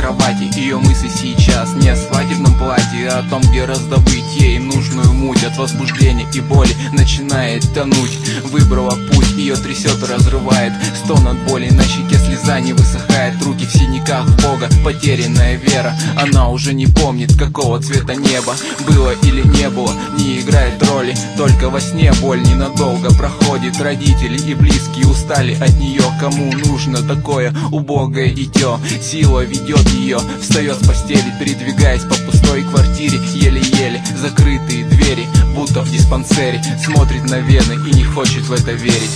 кровати. Ее мысли сейчас не о свадебном платье, а о том, где раздобыть ей нужную муть. От возбуждения и боли начинает тонуть. Выбрала путь, ее трясет и разрывает. Стон от боли, на щеке слеза не высыхает. Руки в синяках, в Бога потерянная вера. Она уже не помнит, какого цвета небо было или не было, не играет роли. Только во сне боль ненадолго проходит. Родители и близкие устали от нее. Кому нужно такое убогое дитё? Сила ведет ее, встает с постели, передвигаясь по пустой квартире. Еле-еле закрытые двери, будто в диспансере. Смотрит на вены и не хочет в это верить.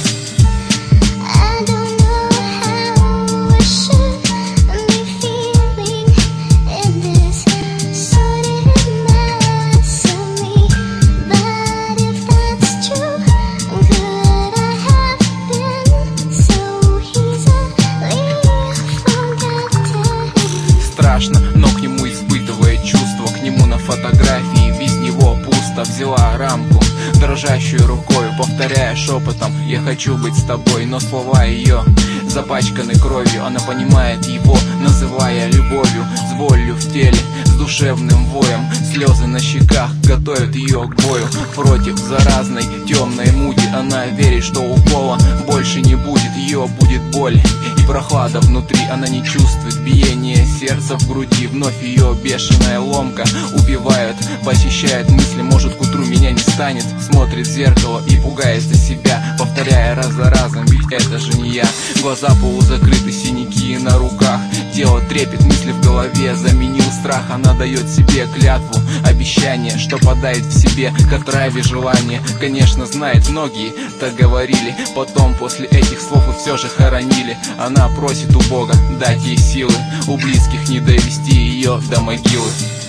Страшно, но к нему испытывает чувство. К нему на фотографии без него пусто. Взяла рамку дрожащую рукой, повторяя шепотом: я хочу быть с тобой. Но слова ее запачканы кровью. Она понимает его, называя любовью. С болью в теле, с душевным воем. Слезы на щеках готовят ее к бою. Против заразной темной муди. Она верит, что укола больше не будет. Ее будет боль и прохлада внутри. Она не чувствует биение сердца в груди. Вновь ее бешеная ломка убивает. Посещает мысли: может, к утру меня не станет. Смотрит в зеркало и пугается себя, повторяя раз за разом: ведь это же не я. Глаза полузакрыты, синяки на руках. Тело трепет, мысли в голове заменил страх. Она дает себе клятву, обещание, что подает в себе к отраве желание. Конечно, знает, многие так говорили. Потом после этих слов и все же хоронили. Она просит у Бога дать ей силы, у близких не довести ее до могилы.